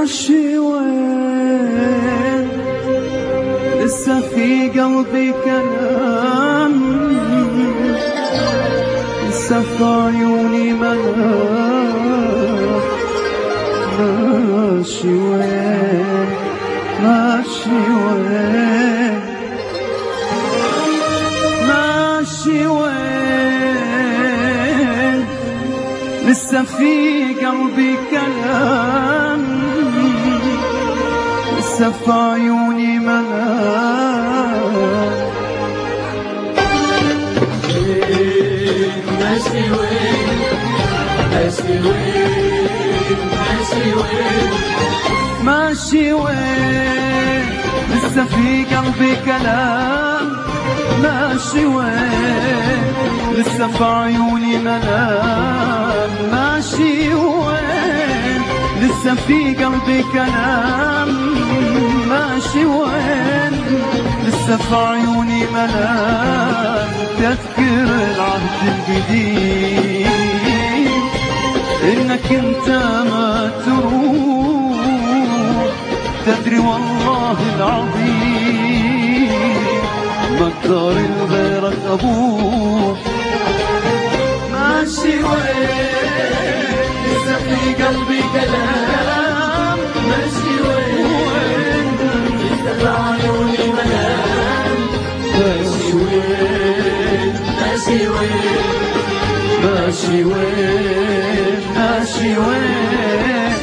ماشي وين لسه في قلبي كلام، لسه في عيوني ملاك. ماشي وين ماشي وين ماشي وين لسه في قلبي كلام، لسه في عيوني ملاك. ماشي وين ماشي وين ماشي وين ماشي وين لسه في قلبي كلام، ماشي وين لسه في عيوني ملام. ماشي وين لسه في قلبي كلام، ماشي وين لسه في عيوني ملام. تذكر العهد القديم انك انت ما تروح، تدري والله العظيم ما اقدر لغيرك ابوح. ماشي وين لسه في قلبي كلام، ماشي وين لسه في عيوني ملام. ماشي وين ماشي وين ماشي وين ماشي وين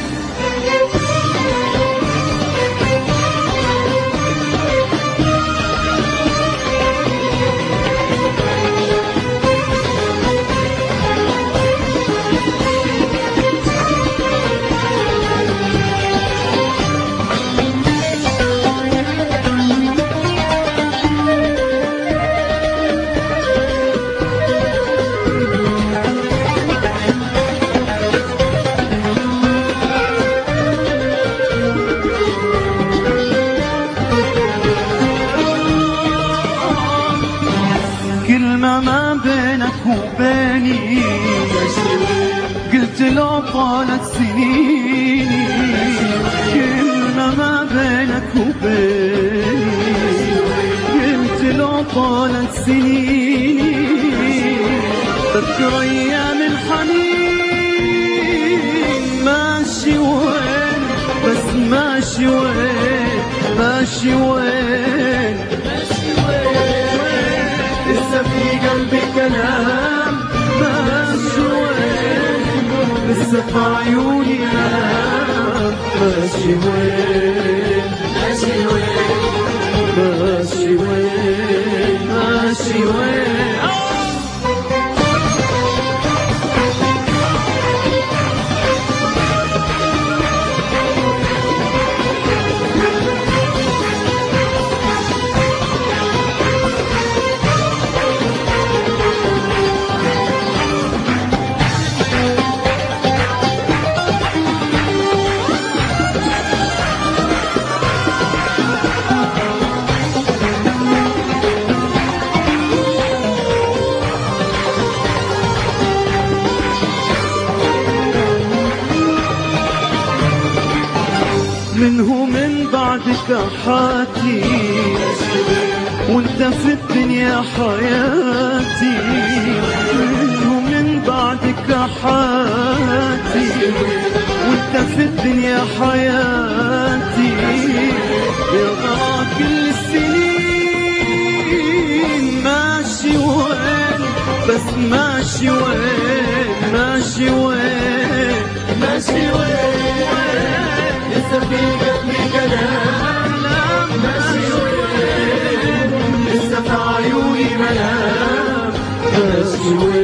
ما بينك وبيني قلت لو طالت سنيني. كلمة ما بينك وبيني قلت لو طالت سنيني. تذكر ايام الحنين. ماشي وين بس ماشي وين ماشي وين لسه في قلبي كلام. ماشي وين لسه في عيوني ملام. ماشي وين ماشي وين ماشي وين ماشي وين منه من بعدك حاتي، وانت في الدنيا حياتي. منه من بعدك حاتي، وانت في الدنيا حياتي. يا كل السنين ماشي وين بس ماشي وين ماشي وين ماشي وين لسه في قلبي كلام. ماشي وين لسه في عيوني ملام. ماشي وين